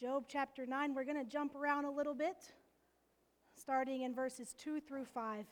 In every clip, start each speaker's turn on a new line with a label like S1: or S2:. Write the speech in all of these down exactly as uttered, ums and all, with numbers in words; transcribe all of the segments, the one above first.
S1: Job chapter nine. We're going to jump around a little bit, starting in verses two through five.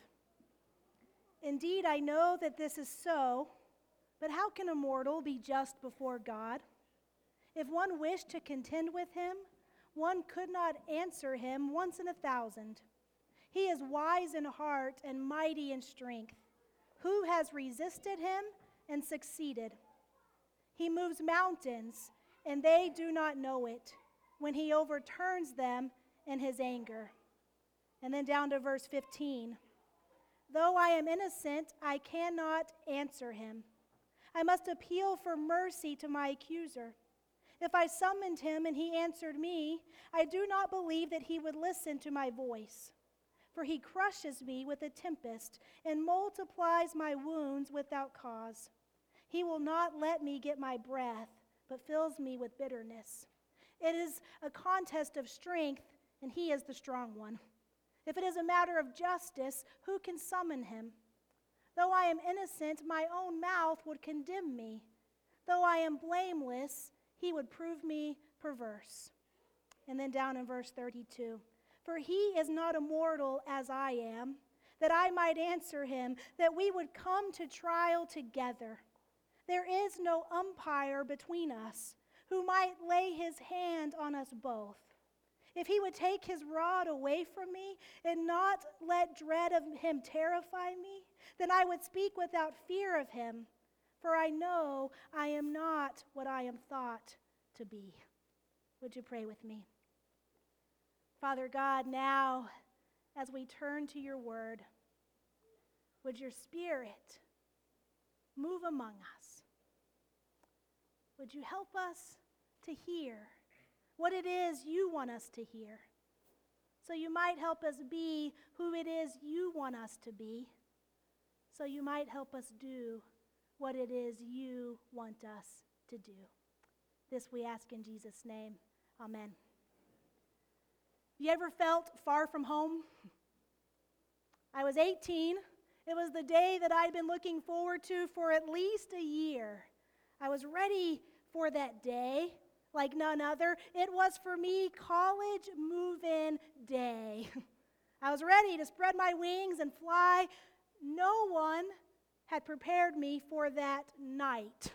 S1: Indeed, I know that this is so, but how can a mortal be just before God? If one wished to contend with him, one could not answer him once in a thousand. He is wise in heart and mighty in strength. Who has resisted him and succeeded? He moves mountains, and they do not know it, when he overturns them in his anger. And then down to verse fifteen. Though I am innocent, I cannot answer him. I must appeal for mercy to my accuser. If I summoned him and he answered me, I do not believe that he would listen to my voice. For he crushes me with a tempest and multiplies my wounds without cause. He will not let me get my breath, but fills me with bitterness. It is a contest of strength, and he is the strong one. If it is a matter of justice, who can summon him? Though I am innocent, my own mouth would condemn me. Though I am blameless, he would prove me perverse. And then down in verse thirty-two. For he is not immortal as I am, that I might answer him, that we would come to trial together. There is no umpire between us, who might lay his hand on us both. If he would take his rod away from me and not let dread of him terrify me, then I would speak without fear of him, for I know I am not what I am thought to be. Would you pray with me? Father God, now as we turn to your word, would your Spirit move among us? Would you help us to hear what it is you want us to hear, so you might help us be who it is you want us to be, so you might help us do what it is you want us to do. This we ask in Jesus' name. Amen. You ever felt far from home? I was eighteen. It was the day that I'd been looking forward to for at least a year. I was ready for that day like none other. It was for me college move-in day. I was ready to spread my wings and fly. No one had prepared me for that night.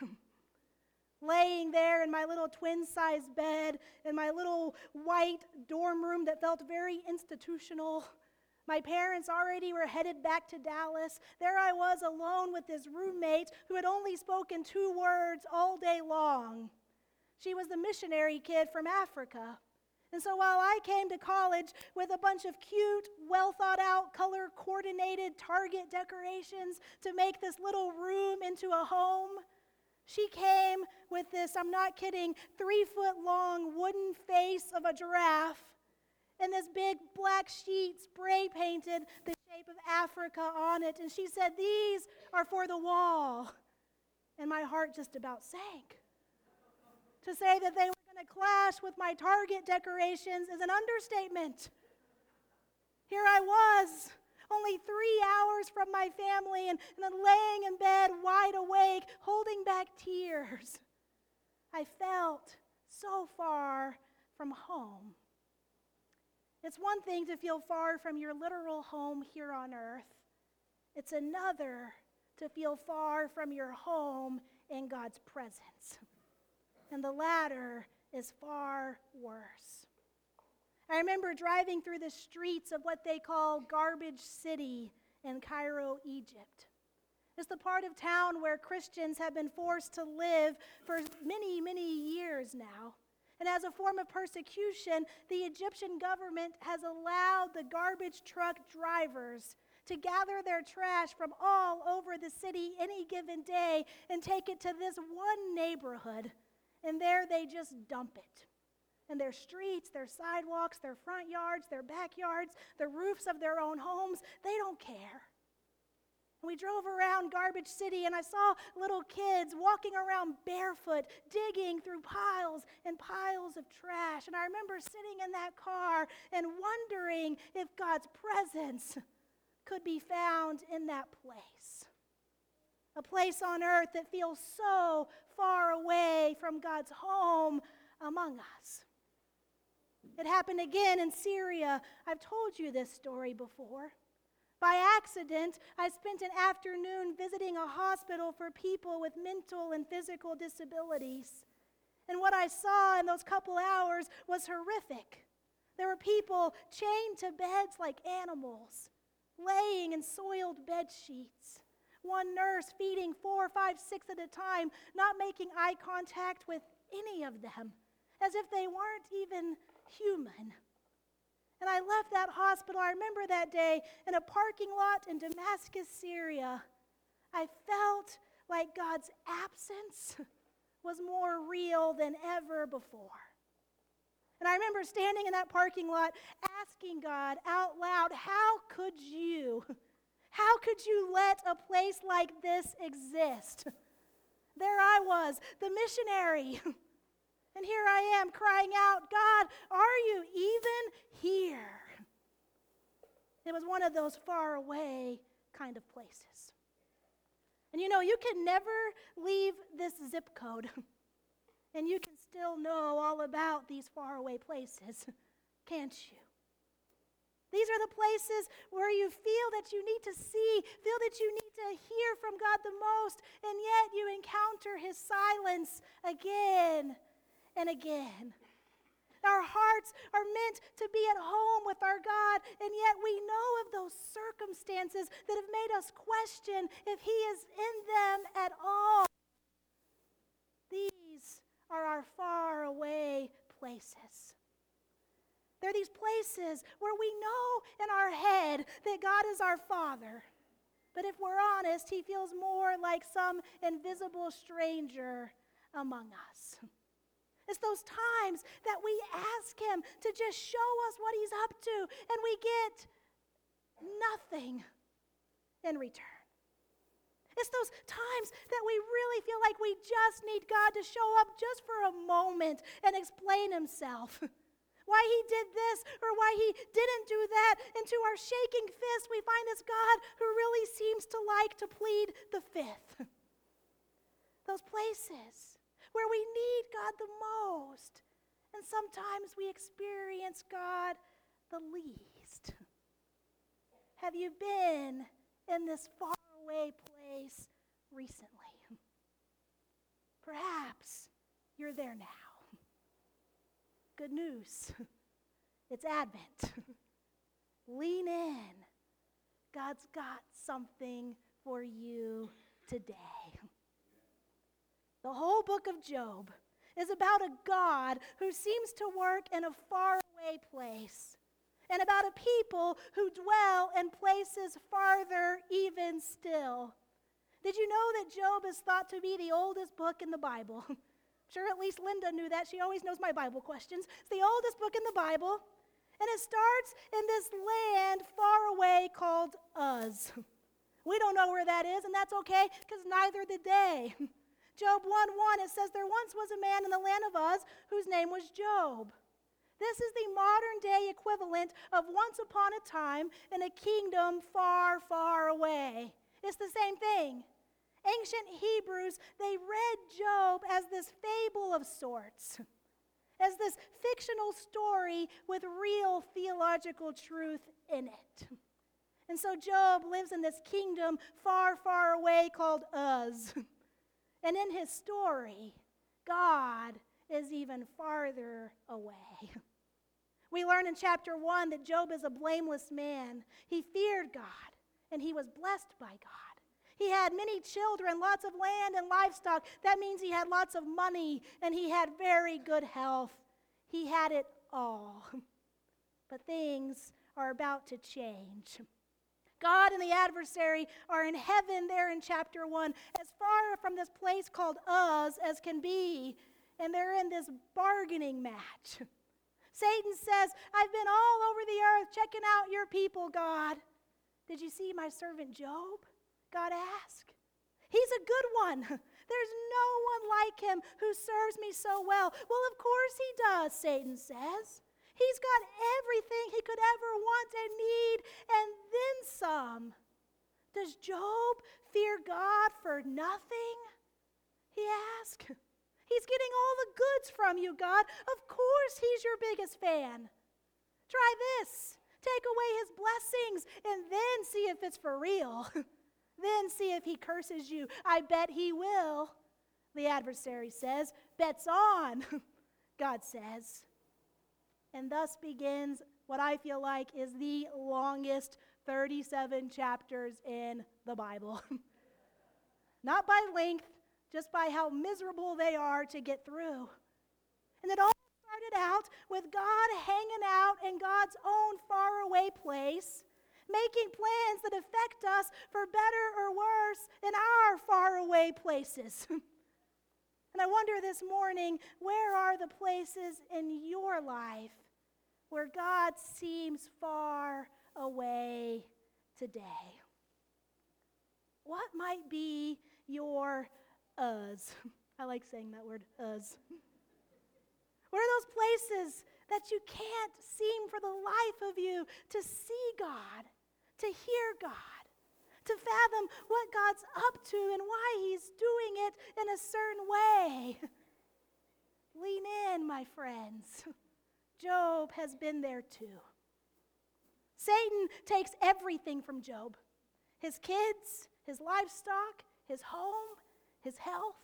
S1: Laying there in my little twin-size bed, in my little white dorm room that felt very institutional. My parents already were headed back to Dallas. There I was alone with this roommate who had only spoken two words all day long. She was the missionary kid from Africa. And so while I came to college with a bunch of cute, well-thought-out, color-coordinated Target decorations to make this little room into a home, she came with this, I'm not kidding, three-foot-long wooden face of a giraffe and this big black sheet spray-painted the shape of Africa on it. And she said, "These are for the wall." And my heart just about sank. To say that they were going to clash with my Target decorations is an understatement. Here I was, only three hours from my family, and, and then laying in bed wide awake, holding back tears. I felt so far from home. It's one thing to feel far from your literal home here on earth. It's another to feel far from your home in God's presence. And the latter is far worse. I remember driving through the streets of what they call Garbage City in Cairo, Egypt. It's the part of town where Christians have been forced to live for many, many years now. And as a form of persecution, the Egyptian government has allowed the garbage truck drivers to gather their trash from all over the city any given day and take it to this one neighborhood. And there they just dump it. And their streets, their sidewalks, their front yards, their backyards, the roofs of their own homes, they don't care. And we drove around Garbage City, and I saw little kids walking around barefoot, digging through piles and piles of trash. And I remember sitting in that car and wondering if God's presence could be found in that place. A place on earth that feels so far away from God's home among us. It happened again in Syria. I've told you this story before. By accident, I spent an afternoon visiting a hospital for people with mental and physical disabilities. And what I saw in those couple hours was horrific. There were people chained to beds like animals, laying in soiled bed sheets. One nurse feeding four, five, six at a time, not making eye contact with any of them, as if they weren't even human. And I left that hospital, I remember that day, in a parking lot in Damascus, Syria. I felt like God's absence was more real than ever before. And I remember standing in that parking lot asking God out loud, how could you, how could you let a place like this exist? There I was, the missionary. And here I am crying out, God, are you even here? It was one of those far away kind of places. And you know, you can never leave this zip code, and you can still know all about these faraway places, can't you? These are the places where you feel that you need to see, feel that you need to hear from God the most, and yet you encounter his silence again and again. Our hearts are meant to be at home with our God, and yet we know of those circumstances that have made us question if he is in them at all. These are our far away places. They're these places where we know in our head that God is our Father. But if we're honest, he feels more like some invisible stranger among us. It's those times that we ask him to just show us what he's up to, and we get nothing in return. It's those times that we really feel like we just need God to show up just for a moment and explain himself. Why he did this or why he didn't do that. And to our shaking fist, we find this God who really seems to like to plead the fifth. Those places where we need God the most, and sometimes we experience God the least. Have you been in this faraway place recently? Perhaps you're there now. Good news. It's Advent. Lean in. God's got something for you today. The whole book of Job is about a God who seems to work in a faraway place, and about a people who dwell in places farther even still. Did you know that Job is thought to be the oldest book in the Bible? Sure, at least Linda knew that. She always knows my Bible questions. It's the oldest book in the Bible, and it starts in this land far away called Uz. We don't know where that is, and that's okay, because neither did they. Job one one, it says, there once was a man in the land of Uz whose name was Job. This is the modern day equivalent of once upon a time in a kingdom far, far away. It's the same thing. Ancient Hebrews, they read Job as this fable of sorts, as this fictional story with real theological truth in it. And so Job lives in this kingdom far, far away called Uz. And in his story, God is even farther away. We learn in chapter one that Job is a blameless man. He feared God, and he was blessed by God. He had many children, lots of land and livestock. That means he had lots of money, and he had very good health. He had it all. But things are about to change. God and the adversary are in heaven there in chapter one, as far from this place called Uz as can be, and they're in this bargaining match. Satan says, I've been all over the earth checking out your people, God. Did you see my servant Job? God asked. He's a good one. There's no one like him who serves me so well. Well, of course he does, Satan says. He's got everything he could ever want and need, and then some. Does Job fear God for nothing? He asked. He's getting all the goods from you, God. Of course he's your biggest fan. Try this. Take away his blessings and then see if it's for real. Then see if he curses you. I bet he will. The adversary says, bets on, God says. And thus begins what I feel like is the longest thirty-seven chapters in the Bible. Not by length, just by how miserable they are to get through. And it all started out with God hanging out in God's own faraway place, making plans that affect us for better or worse in our faraway places. And I wonder this morning, where are the places in your life where God seems far away today? What might be your us? I like saying that word, us. What are those places that you can't seem for the life of you to see God, to hear God, to fathom what God's up to and why he's doing it in a certain way? Lean in, my friends. Job has been there too. Satan takes everything from Job. His kids, his livestock, his home, his health,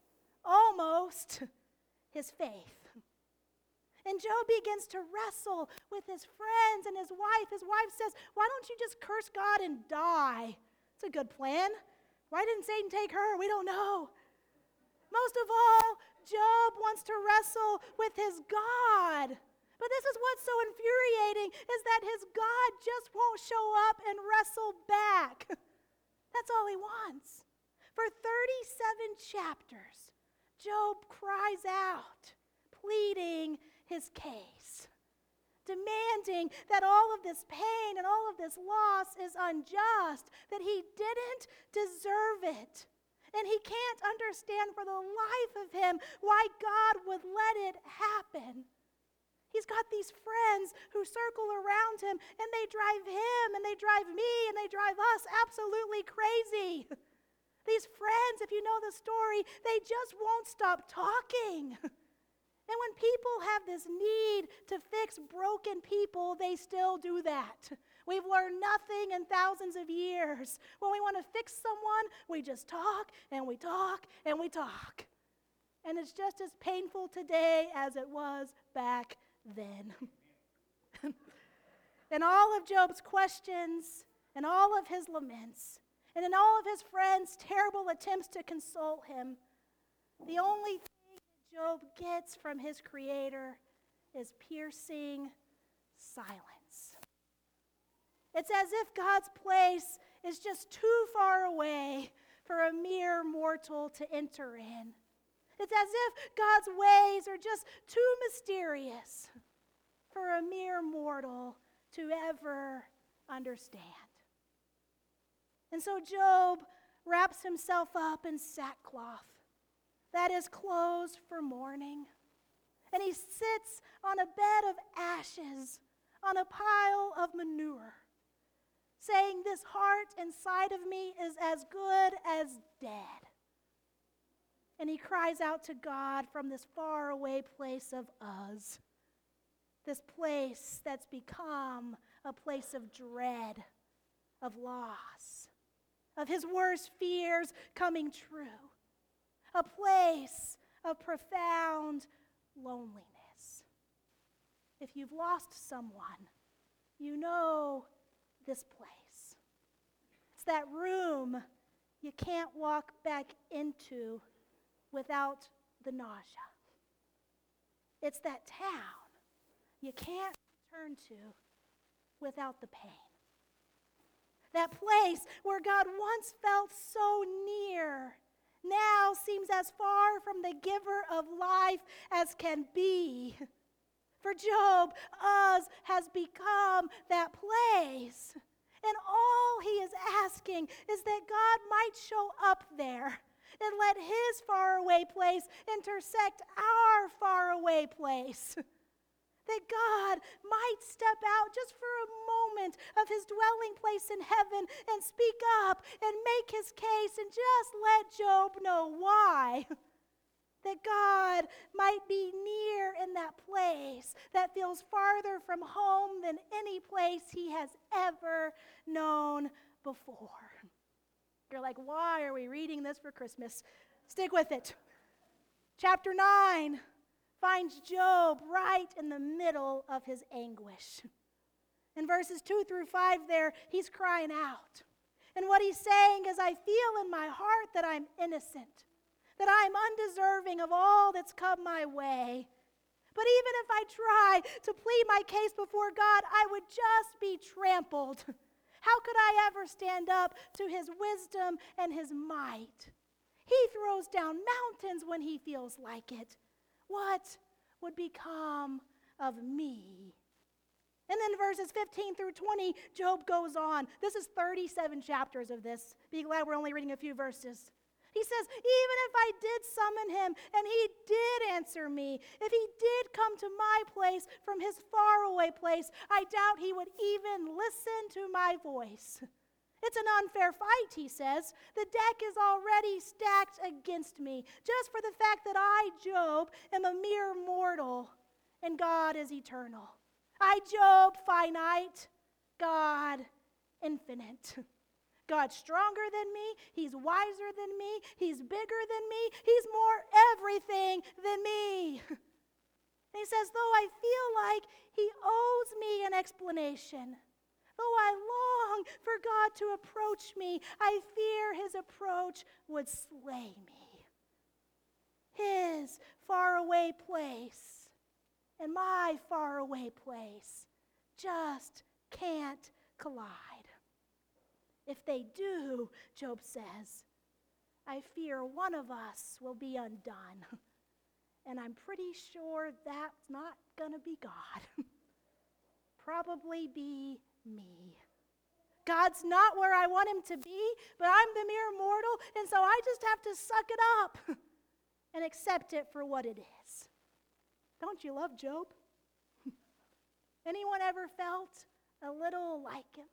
S1: almost his faith. And Job begins to wrestle with his friends and his wife. His wife says, why don't you just curse God and die? It's a good plan. Why didn't Satan take her? We don't know. Most of all, Job wants to wrestle with his God. But this is what's so infuriating, is that his God just won't show up and wrestle back. That's all he wants. For thirty-seven chapters, Job cries out, pleading his case, demanding that all of this pain and all of this loss is unjust, that he didn't deserve it. And he can't understand for the life of him why God would let it happen. He's got these friends who circle around him, and they drive him, and they drive me, and they drive us absolutely crazy. These friends, if you know the story, they just won't stop talking. And when people have this need to fix broken people, they still do that. We've learned nothing in thousands of years. When we want to fix someone, we just talk, and we talk, and we talk. And it's just as painful today as it was back then. In all of Job's questions, and all of his laments, and in all of his friends' terrible attempts to console him, the only thing that Job gets from his Creator is piercing silence. It's as if God's place is just too far away for a mere mortal to enter in. It's as if God's ways are just too mysterious for a mere mortal to ever understand. And so Job wraps himself up in sackcloth, that is, clothes for mourning, and he sits on a bed of ashes, on a pile of manure, saying, this heart inside of me is as good as dead. And he cries out to God from this faraway place of us, this place that's become a place of dread, of loss, of his worst fears coming true, a place of profound loneliness. If you've lost someone, you know this place. It's that room you can't walk back into without the nausea. It's that town you can't return to without the pain. That place where God once felt so near now seems as far from the giver of life as can be. For Job, Uz has become that place. And all he is asking is that God might show up there and let his faraway place intersect our faraway place. That God might step out just for a moment of his dwelling place in heaven and speak up and make his case and just let Job know why. that God might be near in that place that feels farther from home than any place he has ever known before. You're like, why are we reading this for Christmas? Stick with it. Chapter nine finds Job right in the middle of his anguish. In verses two through five there, he's crying out. And what he's saying is, I feel in my heart that I'm innocent, that I'm undeserving of all that's come my way. But even if I try to plead my case before God, I would just be trampled. How could I ever stand up to his wisdom and his might? He throws down mountains when he feels like it. What would become of me? And then verses fifteen through twenty, Job goes on. This is thirty-seven chapters of this. Be glad we're only reading a few verses. He says, even if I did summon him and he did answer me, if he did come to my place from his faraway place, I doubt he would even listen to my voice. It's an unfair fight, he says. The deck is already stacked against me, just for the fact that I, Job, am a mere mortal and God is eternal. I, Job, finite, God, infinite. God's stronger than me. He's wiser than me. He's bigger than me. He's more everything than me. And he says, though I feel like he owes me an explanation, though I long for God to approach me, I fear his approach would slay me. His faraway place and my faraway place just can't collide. If they do, Job says, I fear one of us will be undone. And I'm pretty sure that's not going to be God. Probably be me. God's not where I want him to be, but I'm the mere mortal, and so I just have to suck it up and accept it for what it is. Don't you love Job? Anyone ever felt a little like him?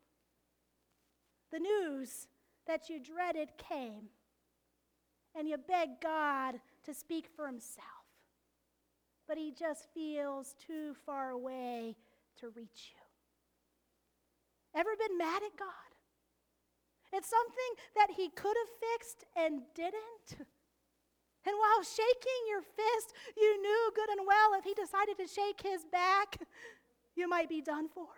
S1: The news that you dreaded came, and you begged God to speak for himself, but he just feels too far away to reach you. Ever been mad at God? It's something that he could have fixed and didn't. And while shaking your fist, you knew good and well if he decided to shake his back, you might be done for.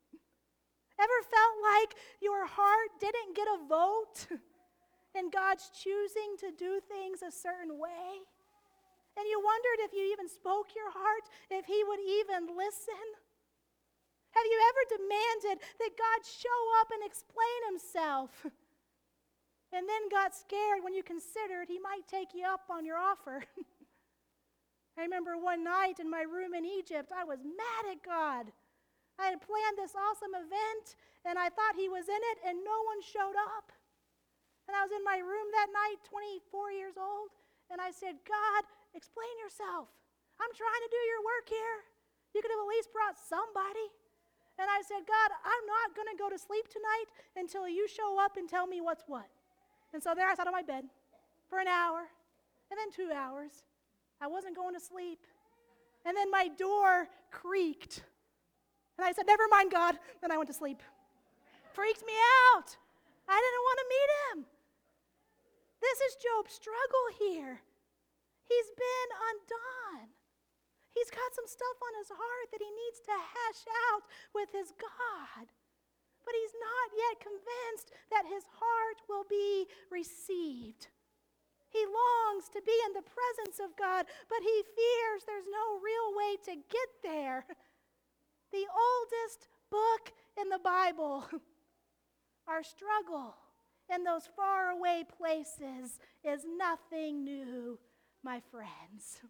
S1: Ever felt like your heart didn't get a vote and God's choosing to do things a certain way? And you wondered if you even spoke your heart, if he would even listen? Have you ever demanded that God show up and explain himself? And then got scared when you considered he might take you up on your offer? I remember one night in my room in Egypt, I was mad at God. I had planned this awesome event, and I thought he was in it, and no one showed up. And I was in my room that night, twenty-four years old, and I said, God, explain yourself. I'm trying to do your work here. You could have at least brought somebody. And I said, God, I'm not going to go to sleep tonight until you show up and tell me what's what. And so there I sat on my bed for an hour, and then two hours. I wasn't going to sleep. And then my door creaked. And I said, never mind, God. Then I went to sleep. Freaked me out. I didn't want to meet him. This is Job's struggle here. He's been undone. He's got some stuff on his heart that he needs to hash out with his God. But he's not yet convinced that his heart will be received. He longs to be in the presence of God, but he fears there's no real way to get there. The oldest book in the Bible, our struggle in those faraway places is nothing new, my friends.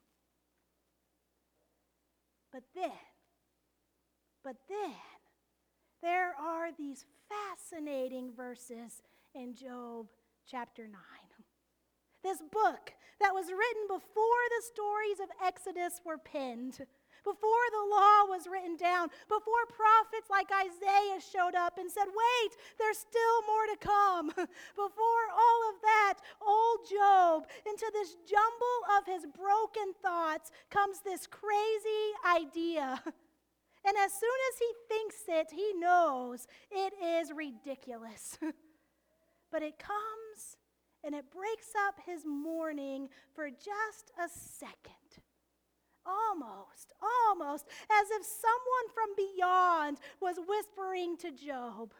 S1: But then, but then, there are these fascinating verses in Job chapter nine. This book that was written before the stories of Exodus were penned, before the law was written down, down, before prophets like Isaiah showed up and said, wait, there's still more to come. Before all of that, old Job, into this jumble of his broken thoughts comes this crazy idea. And as soon as he thinks it, he knows it is ridiculous. But it comes and it breaks up his morning for just a second. Almost, almost as if someone from beyond was whispering to Job.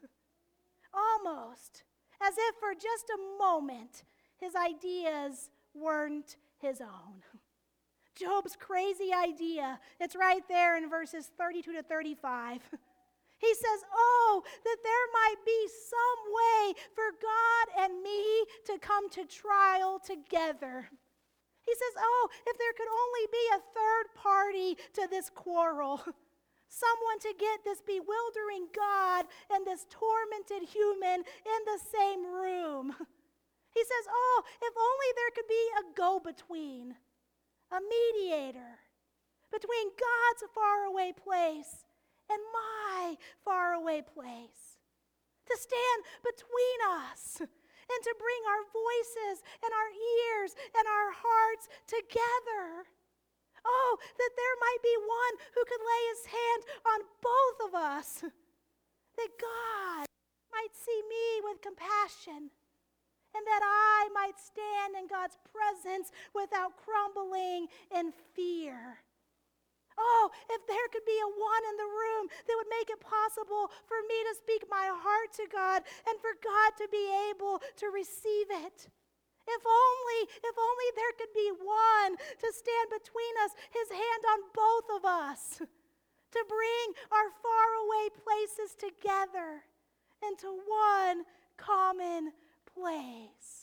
S1: Almost as if for just a moment his ideas weren't his own. Job's crazy idea, it's right there in verses thirty-two to thirty-five. He says, oh, that there might be some way for God and me to come to trial together. He says, oh, if there could only be a third party to this quarrel, someone to get this bewildering God and this tormented human in the same room. He says, oh, if only there could be a go-between, a mediator between God's faraway place and my faraway place, to stand between us and to bring our voices and our ears and our hearts together. Oh, that there might be one who could lay his hand on both of us, that God might see me with compassion, and that I might stand in God's presence without crumbling in fear. Oh, if there could be a one in the room that would make it possible for me to speak my heart to God and for God to be able to receive it. If only, if only there could be one to stand between us, his hand on both of us, to bring our faraway places together into one common place.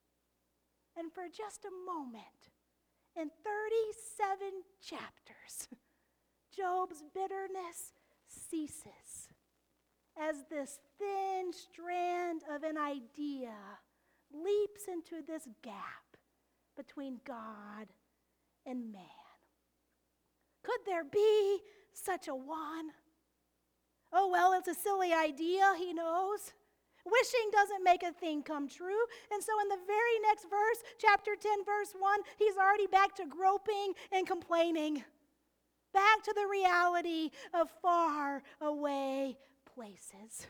S1: And for just a moment, in thirty-seven chapters, Job's bitterness ceases as this thin strand of an idea leaps into this gap between God and man. Could there be such a one? Oh, well, it's a silly idea, he knows. Wishing doesn't make a thing come true. And so in the very next verse, chapter ten, verse one, he's already back to groping and complaining. Back to the reality of far away places.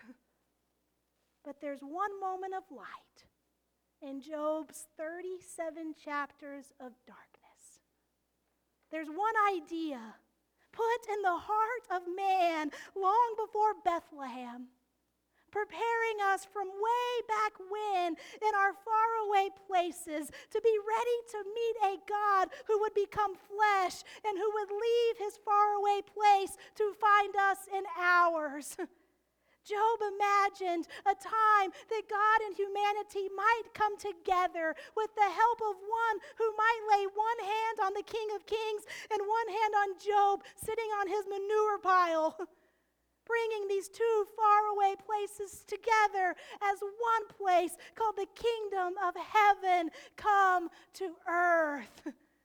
S1: But there's one moment of light in Job's thirty-seven chapters of darkness. There's one idea put in the heart of man long before Bethlehem, preparing us from way back when in our faraway places to be ready to meet a God who would become flesh and who would leave his faraway place to find us in ours. Job imagined a time that God and humanity might come together with the help of one who might lay one hand on the King of Kings and one hand on Job sitting on his manure pile, bringing these two faraway places together as one place called the kingdom of heaven come to earth.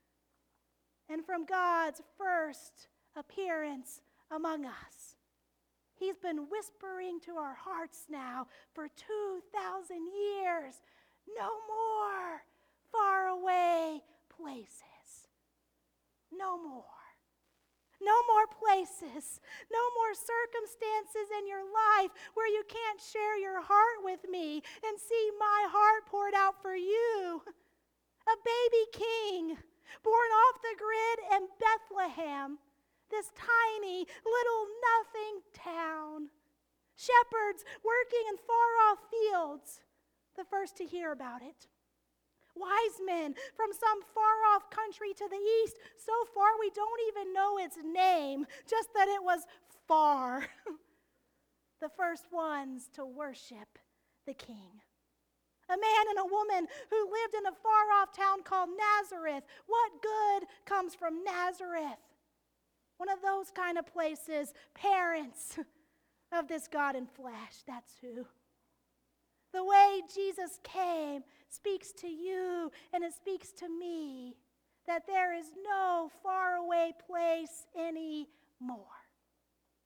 S1: And from God's first appearance among us, he's been whispering to our hearts now for two thousand years, no more faraway places. No more. No more places, no more circumstances in your life where you can't share your heart with me and see my heart poured out for you. A baby king born off the grid in Bethlehem, this tiny little nothing town. Shepherds working in far-off fields, the first to hear about it. Wise men from some far-off country to the east, so far we don't even know its name, just that it was far. The first ones to worship the king. A man and a woman who lived in a far-off town called Nazareth. What good comes from Nazareth? One of those kind of places, parents of this God in flesh, that's who. The way Jesus came speaks to you and it speaks to me that there is no faraway place anymore.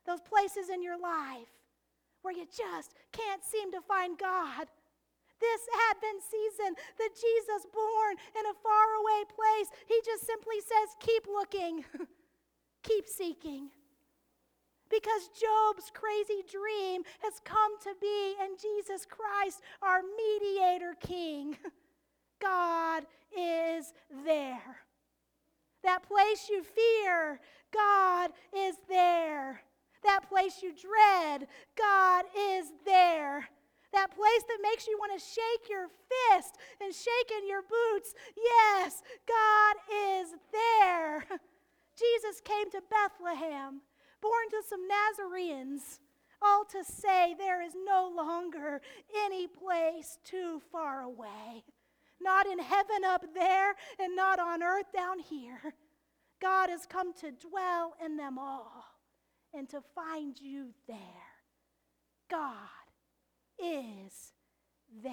S1: Those places in your life where you just can't seem to find God. This Advent season, the Jesus born in a faraway place, he just simply says, keep looking, keep seeking. Because Job's crazy dream has come to be, and Jesus Christ, our mediator king, God is there. That place you fear, God is there. That place you dread, God is there. That place that makes you want to shake your fist and shake in your boots, yes, God is there. Jesus came to Bethlehem, born to some Nazarenes, all to say there is no longer any place too far away. Not in heaven up there and not on earth down here. God has come to dwell in them all and to find you there. God is there.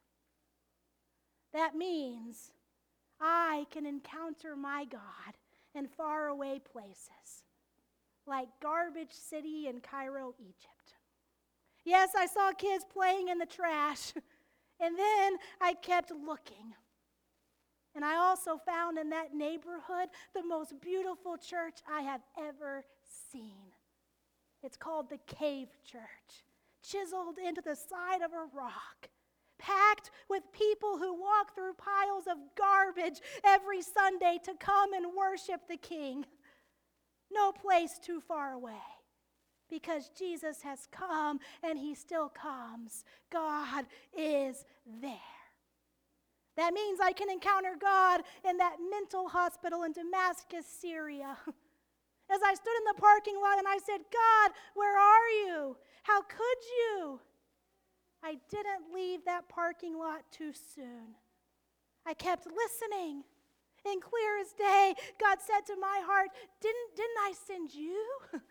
S1: That means I can encounter my God in faraway places, like Garbage City in Cairo, Egypt. Yes, I saw kids playing in the trash, and then I kept looking. And I also found in that neighborhood the most beautiful church I have ever seen. It's called the Cave Church, chiseled into the side of a rock, packed with people who walk through piles of garbage every Sunday to come and worship the King. No place too far away, because Jesus has come and he still comes. God is there. That means I can encounter God in that mental hospital in Damascus, Syria. As I stood in the parking lot and I said, God, where are you? How could you? I didn't leave that parking lot too soon. I kept listening. And clear as day, God said to my heart, didn't, didn't I send you?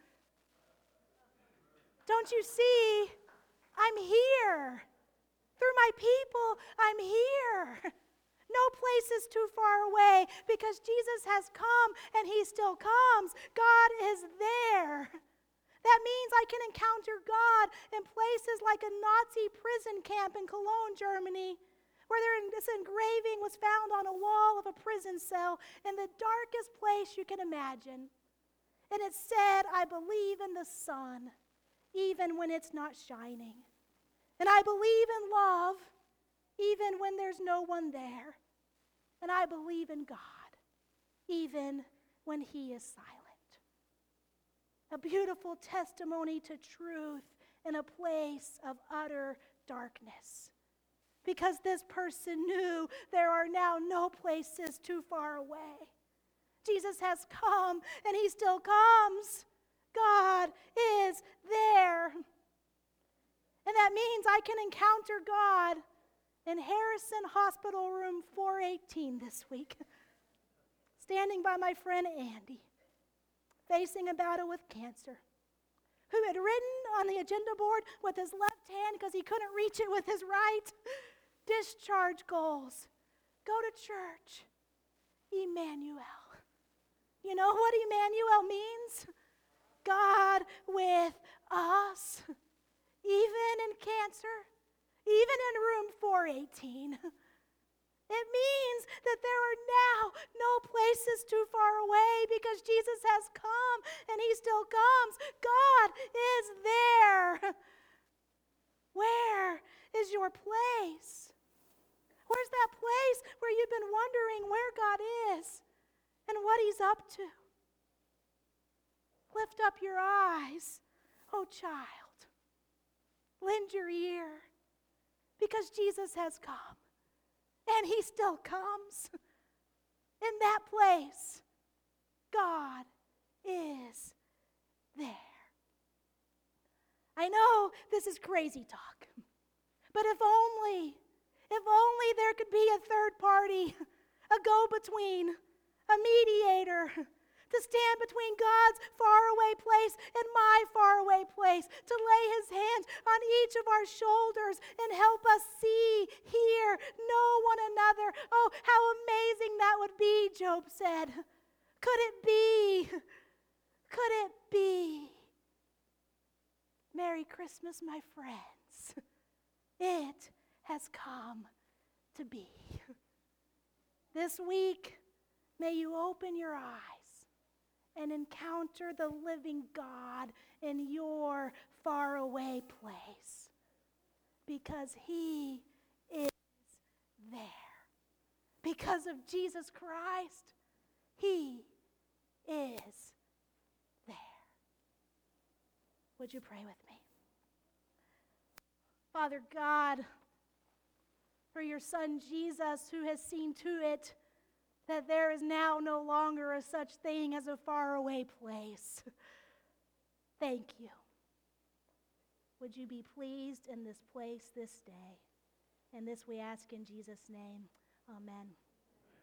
S1: Don't you see? I'm here. Through my people, I'm here. No place is too far away because Jesus has come and he still comes. God is there. That means I can encounter God in places like a Nazi prison camp in Cologne, Germany, where there, this engraving was found on a wall of a prison cell in the darkest place you can imagine. And it said, I believe in the sun, even when it's not shining. And I believe in love, even when there's no one there. And I believe in God, even when he is silent. A beautiful testimony to truth in a place of utter darkness. Because this person knew there are now no places too far away. Jesus has come and he still comes. God is there. And that means I can encounter God in Harrison Hospital Room four eighteen this week, standing by my friend Andy, facing a battle with cancer, who had written on the agenda board with his left hand because he couldn't reach it with his right, discharge goals, go to church, Emmanuel. You know what Emmanuel means? God with us. Even in cancer, even in room four eighteen. It means that there are now no places too far away because Jesus has come and he still comes. God is there. Where is your place? Where's that place where you've been wondering where God is and what he's up to? Lift up your eyes, oh child. Lend your ear, because Jesus has come, and he still comes. In that place, God is there. I know this is crazy talk, but if only, if only there could be a third party, a go-between, a mediator, to stand between God's faraway place and my faraway place, to lay his hands on each of our shoulders and help us see, hear, know one another. Oh, how amazing that would be, Job said. Could it be? Could it be? Merry Christmas, my friends. It has come to be. This week, may you open your eyes and encounter the living God in your faraway place, because he is there. Because of Jesus Christ, he is there. Would you pray with me? Father God, for your Son Jesus, who has seen to it that there is now no longer a such thing as a faraway place. Thank you. Would you be pleased in this place this day? And this we ask in Jesus' name. Amen.